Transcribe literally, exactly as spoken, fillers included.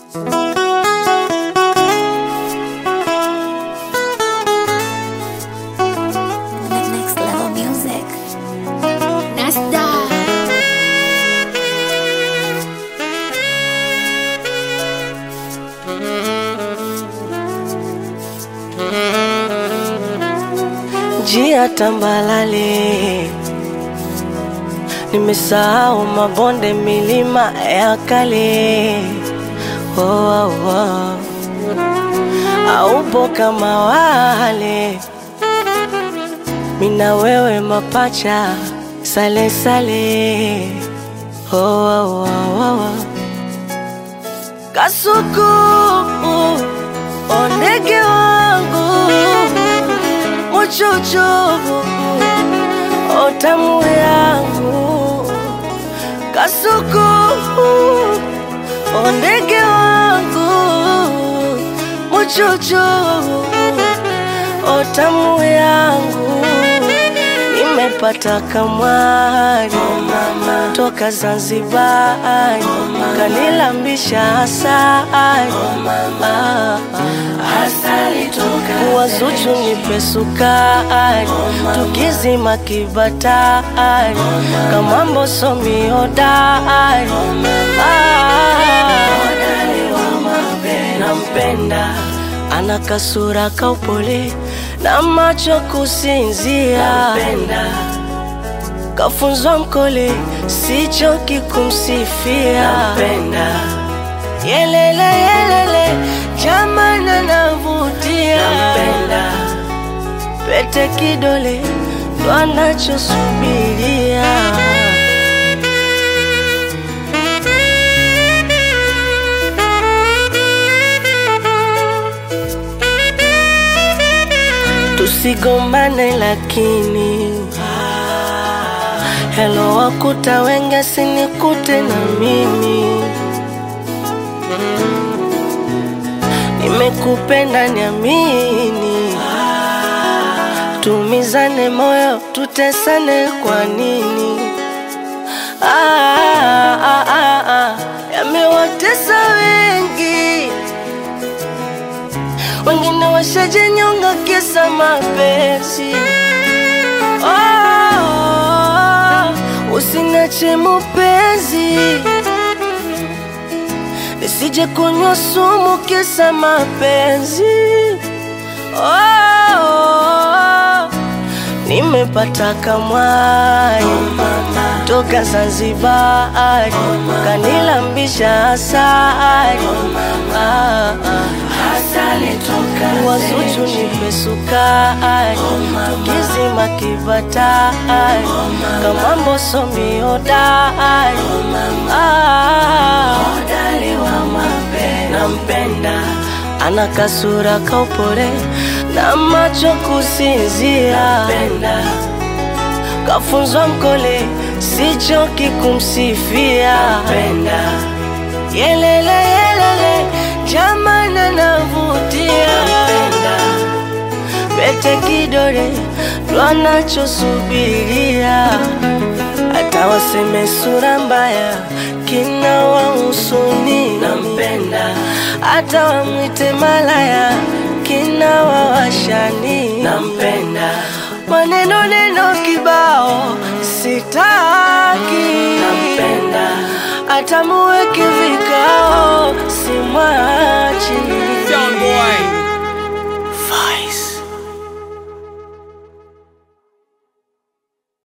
Next level music. Nasta. Njia tambalale, nimesahau mabonde milima ya kale. Oh, oh, oh. Haupo kama wale, mina wewe mapacha sale sale. Oh, oh, oh, oh. Kasuku ondege wangu muchuchu otamu yangu. Kasuku ondege wangu muchuchu otamu yangu. Nimepata kamwari oh, toka Zanzibar oh, kanilambisha asali oh, ah, asali toka Wazuchu nipe sukari oh, tukizima kibatari oh, kama mboso miodari oh, ah, nampenda ana kasura kaupole na macho kusinzia. Nampenda kafunzwa mkole sichoki kumsifia. Nampenda yelele yelele jamana navutia. Nampenda pete kidole ndo anachosubiria. Tusigombane lakini hello wakuta wenga sinikute na mimi. Nimekupenda niamini, tumizane moyo tutesane kwa nini? Ah, ah, ah, ah. Yamewatesa wengi, wengine washajinyonga kisa mapenzi. Oh, usinache mupenzi, nisije kunywa sumu kisa mapenzi. Oh, nimepata kamwari oh, toka Zanzibar oh, kanilambisha asali oh, ah, ah. Wazuchu nipe sukari oh, tukizima kibatari oh, kama mboso miodari oh, ah, nampenda ana kasura kaupole na macho kusinzia. Nampenda kafunzwa mkole sichoki kumsifia. Nampenda yelele yelele jamana navutia. Nampenda pete kidole ndo anachosubiria. Hata waseme sura mbaya kina wa usuni. Nampenda hata wamwite malaya kina wa washani. Nampenda maneno neno kibao sitaki. Nampenda hata muweke